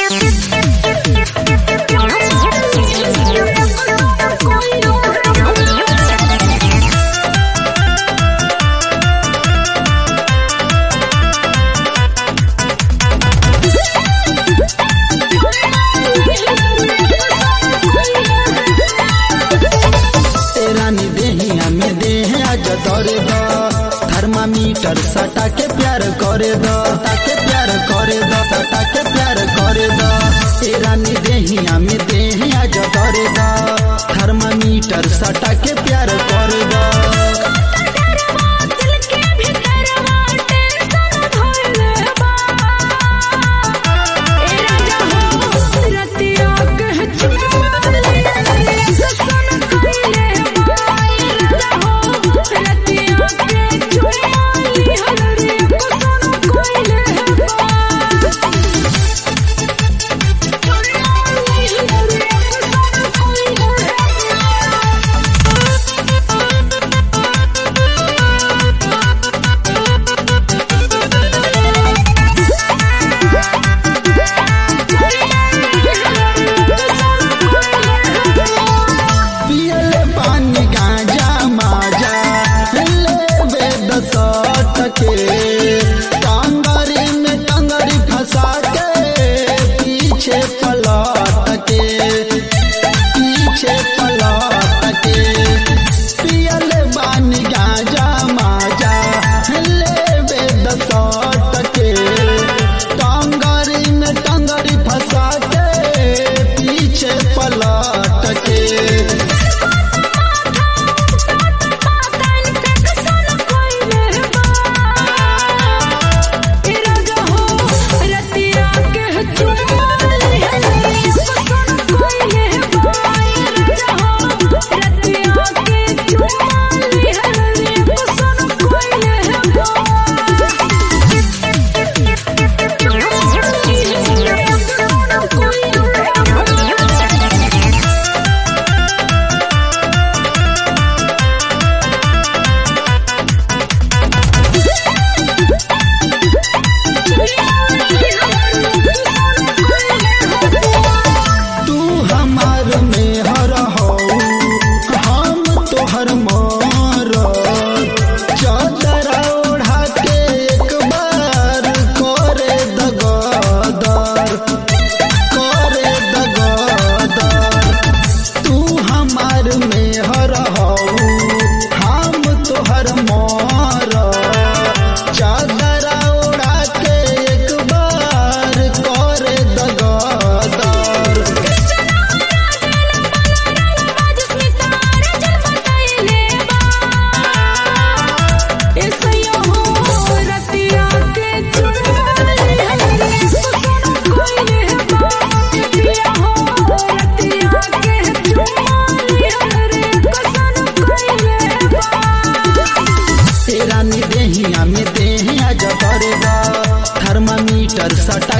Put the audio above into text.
Thermometer सटा के प्यार करे दो, ताके प्यार करे दो, सटा के प्यार करे दो। ए रानी देहिया में देहिया जो करे दो, थर्मामीटर सटा के प्यार करे दो। टांगरी में टांगरी फंसा के पीछे पलट के पियल बानी गांजा माजा लेबे दसट के। टांगरी में टांगरी फंसा के पीछे पलट के। रानी देहिया में देहिया जो करे दो, थर्मामीटर सटा